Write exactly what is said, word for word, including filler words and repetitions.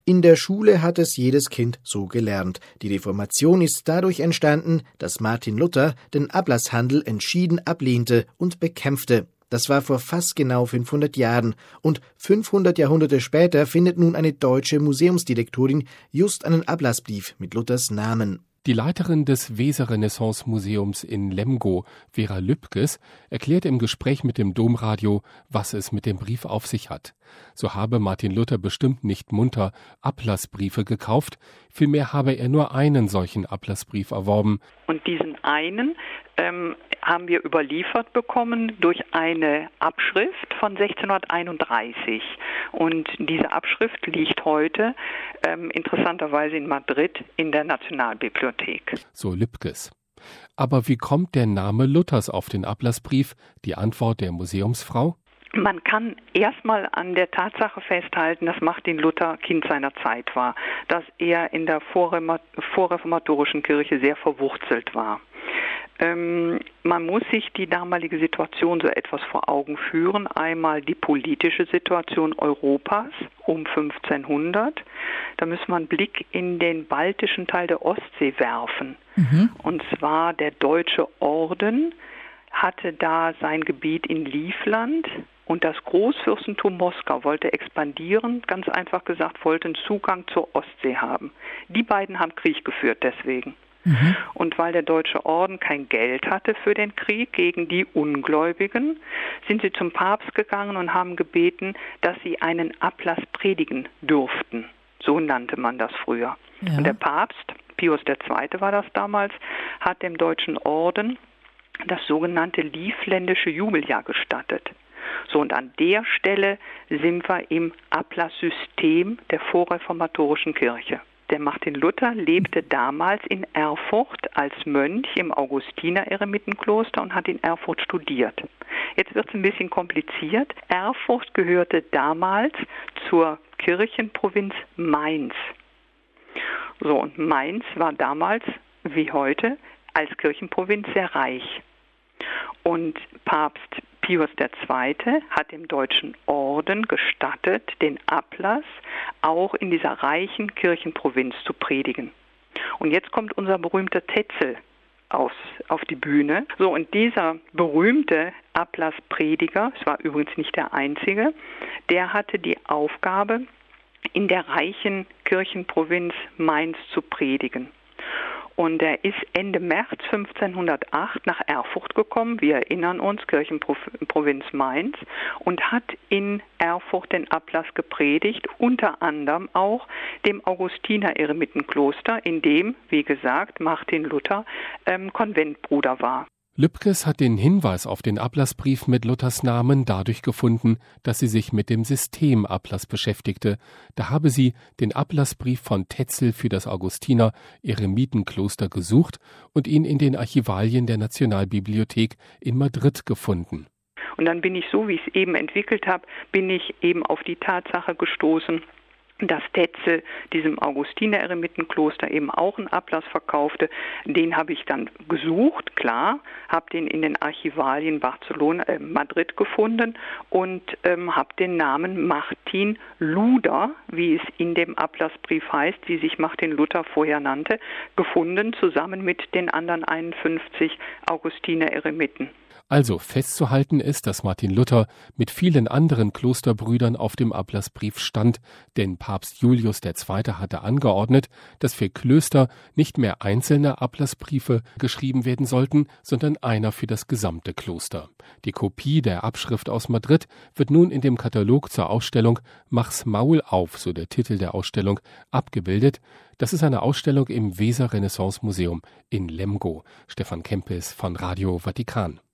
In der Schule hat es jedes Kind so gelernt. Die Reformation ist dadurch entstanden, dass Martin Luther den Ablasshandel entschieden ablehnte und bekämpfte. Das war vor fast genau fünfhundert Jahren. Und fünfhundert Jahrhunderte später findet nun eine deutsche Museumsdirektorin just einen Ablassbrief mit Luthers Namen. Die Leiterin des Weser-Renaissance-Museums in Lemgo, Vera Lübkes, erklärt im Gespräch mit dem Domradio, was es mit dem Brief auf sich hat. So habe Martin Luther bestimmt nicht munter Ablassbriefe gekauft, vielmehr habe er nur einen solchen Ablassbrief erworben. Und diesen einen ähm, haben wir überliefert bekommen durch eine Abschrift von sechzehnhunderteinunddreißig. Und diese Abschrift liegt heute ähm, interessanterweise in Madrid in der Nationalbibliothek. So Lübkes. Aber wie kommt der Name Luthers auf den Ablassbrief? Die Antwort der Museumsfrau? Man kann erstmal an der Tatsache festhalten, dass Martin Luther Kind seiner Zeit war, dass er in der vorreformatorischen Kirche sehr verwurzelt war. Ähm, man muss sich die damalige Situation so etwas vor Augen führen. Einmal die politische Situation Europas um fünfzehnhundert. Da muss man einen Blick in den baltischen Teil der Ostsee werfen. Mhm. Und zwar der Deutsche Orden hatte da sein Gebiet in Livland. Und das Großfürstentum Moskau wollte expandieren, ganz einfach gesagt, wollte einen Zugang zur Ostsee haben. Die beiden haben Krieg geführt deswegen. Mhm. Und weil der Deutsche Orden kein Geld hatte für den Krieg gegen die Ungläubigen, sind sie zum Papst gegangen und haben gebeten, dass sie einen Ablass predigen durften. So nannte man das früher. Ja. Und der Papst, Pius der Zweite war das damals, hat dem Deutschen Orden das sogenannte Livländische Jubeljahr gestattet. So, und an der Stelle sind wir im Ablasssystem der vorreformatorischen Kirche. Der Martin Luther lebte damals in Erfurt als Mönch im Augustiner-Eremitenkloster und hat in Erfurt studiert. Jetzt wird es ein bisschen kompliziert. Erfurt gehörte damals zur Kirchenprovinz Mainz. So, und Mainz war damals, wie heute, als Kirchenprovinz sehr reich. Und Papst Pius der Zweite hat dem Deutschen Orden gestattet, den Ablass auch in dieser reichen Kirchenprovinz zu predigen. Und jetzt kommt unser berühmter Tetzel aus, auf die Bühne. So, und dieser berühmte Ablassprediger, es war übrigens nicht der einzige, der hatte die Aufgabe, in der reichen Kirchenprovinz Mainz zu predigen. Und er ist Ende März fünfzehnhundertacht nach Erfurt gekommen, wir erinnern uns, Kirchenprovinz Mainz, und hat in Erfurt den Ablass gepredigt, unter anderem auch dem Augustiner-Eremitenkloster, in dem, wie gesagt, Martin Luther ähm, Konventbruder war. Lübkes hat den Hinweis auf den Ablassbrief mit Luthers Namen dadurch gefunden, dass sie sich mit dem Systemablass beschäftigte. Da habe sie den Ablassbrief von Tetzel für das Augustiner-Eremitenkloster gesucht und ihn in den Archivalien der Nationalbibliothek in Madrid gefunden. Und dann bin ich, so wie ich es eben entwickelt habe, bin ich eben auf die Tatsache gestoßen, dass Tetzel diesem Augustiner-Eremitenkloster eben auch einen Ablass verkaufte. Den habe ich dann gesucht, klar, habe den in den Archivalien Barcelona, äh, Madrid gefunden und ähm, habe den Namen Martin Luder, wie es in dem Ablassbrief heißt, wie sich Martin Luther vorher nannte, gefunden, zusammen mit den anderen einundfünfzig Augustiner-Eremiten. Also festzuhalten ist, dass Martin Luther mit vielen anderen Klosterbrüdern auf dem Ablassbrief stand, denn Papst Julius der Zweite hatte angeordnet, dass für Klöster nicht mehr einzelne Ablassbriefe geschrieben werden sollten, sondern einer für das gesamte Kloster. Die Kopie der Abschrift aus Madrid wird nun in dem Katalog zur Ausstellung Mach's Maul auf, so der Titel der Ausstellung, abgebildet. Das ist eine Ausstellung im Weser-Renaissance-Museum in Lemgo. Stefan Kempis von Radio Vatikan.